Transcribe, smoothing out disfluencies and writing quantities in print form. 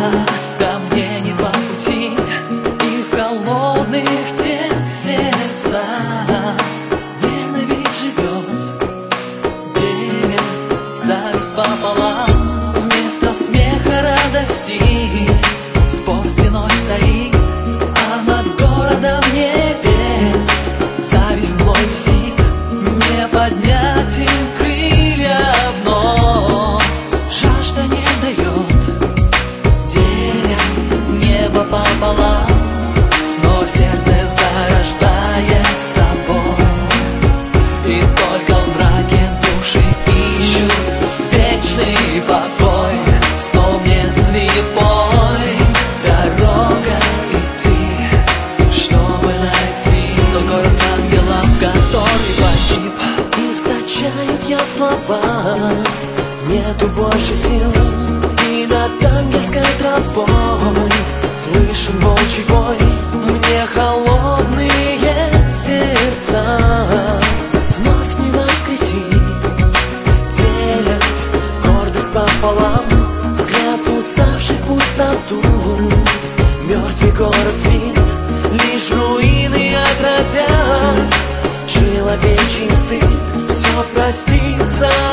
да мне не по пути, и в холодных тех сердца ненависть живет, делит зависть пополам. Вместо смеха радости спор стеной стоит, а над городом небес зависть мглой висит. Не поднять им крылья вновь, жажда не дает, делит небо пополам. Снова сердце зарождает собой, и только в мраке души ищут вечный покой. Снова мне слепой дорога идти, чтобы найти тот город ангелов, который погиб. Источает яд слова, нету больше сил, и над ангельской тропой слышен волчий вой. Мне холодные сердца вновь не воскресить, делят гордость пополам. Взгляд уставший в пустоту, мертвый город спит, лишь руины отразят человечий стыд. Все простится